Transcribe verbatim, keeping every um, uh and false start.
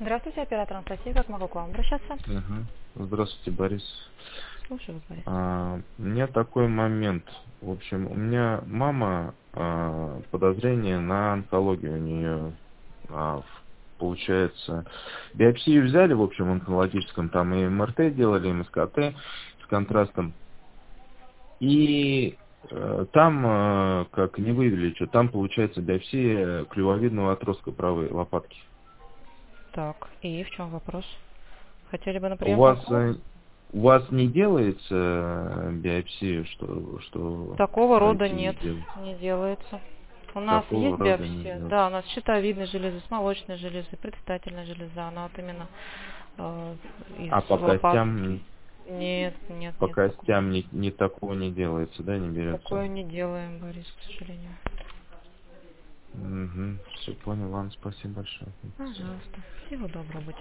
Здравствуйте, оператор Анастасия. Как могу к вам обращаться? Ага. Здравствуйте, Борис. Слушаю вас, Борис. А, у меня такой момент. В общем, у меня мама, а, подозрение на онкологию у нее. А, в- получается, биопсию взяли, в общем, в онкологическом, там и МРТ делали, и МСКТ с контрастом. И э, там, э, как не выявили, что там получается биопсия клювовидного отростка правой лопатки. Так, и в чем вопрос? Хотели бы на У прием к вас онкологу? э, у вас не делается э, биопсия, что что Такого рода пройти и нет, сделать? не делается. У нас есть Такого рода не биопсия? делается. Да, у нас щитовидной железы, с молочной железы, предстательная железа, она вот именно э, из А по лопатки. костям Нет, нет, по нет, такого. костям не, не такого не делается, да, не берется. Такое не делаем, Борис, к сожалению. Угу. Все понял, ладно, спасибо большое. Пожалуйста. Всего доброго, будьте